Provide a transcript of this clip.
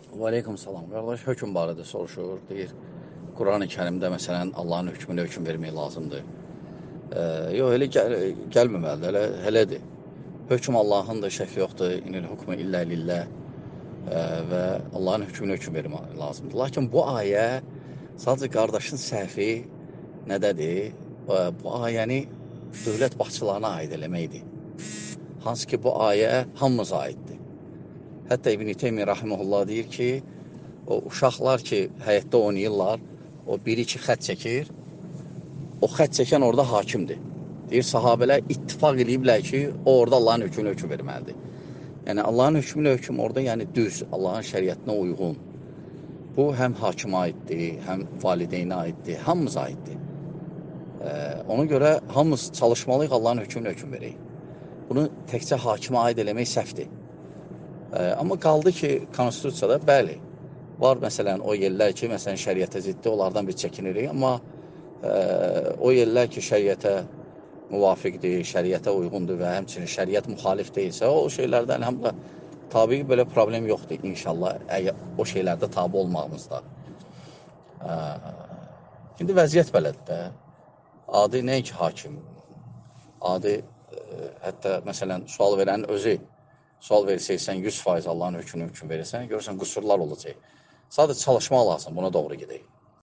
Və aleykum salam. Qardaş, hökm barədə soruşur. Deyir, Quran-ı Kərimdə məsələn Allahın hökmünə hökm vermək lazımdır. Yox, elə gəlməməlidir, elədir. Hökm Allahındır, şək yoxdur. İnil hukmu illə lillah və Allahın hökmünə hökm vermək lazımdır. Lakin bu ayə sadəcə qardaşın səhvi nədədir? Bu ayəni dövlət başçılarına aid eləməkdir. Hansı ki, bu ayə hamımıza aiddir. Hətta İbn-i Teymiyyə rahimehullah deyir ki, o uşaqlar ki, həyətdə oynayırlar, o biri-iki xət çəkir, o xət çəkən orada hakimdir. Deyir, sahabələr ittifaq ediblər ki, o orada Allahın hökmünə hökm verməlidir. Yəni, Allahın hökmünə hökm orada, yəni düz, Allahın şəriətinə uyğun. Bu, həm hakimə aiddir, həm valideynə aiddir, hamımıza aiddir. Ona görə hamımız çalışmalıyıq, Allahın hökmünə hökm verək. Bunu təkcə hakimə aid eləmək səhvdir. Amma qaldı ki, konstitusiyada bəli, var məsələn o yerlər ki, məsələn şəriətə ziddi, onlardan biz çəkinirik, amma o yerlər ki, şəriətə müvafiqdir, şəriətə uyğundur və həmçinin şəriət müxalif deyilsə, o şeylərdə əlhamdülillah tabii belə problem yoxdur inşallah, əgər o şeylərdə tabi olmağımızda. İndi vəziyyət belədir də, adi nəinki hakim, adi hətta məsələn sual verənin özü, sual versəysən 100% Allahın hökmünə hökm verirsən, görürsən qüsurlar olacaq. Sadəcə çalışmaq lazım, buna doğru gedək.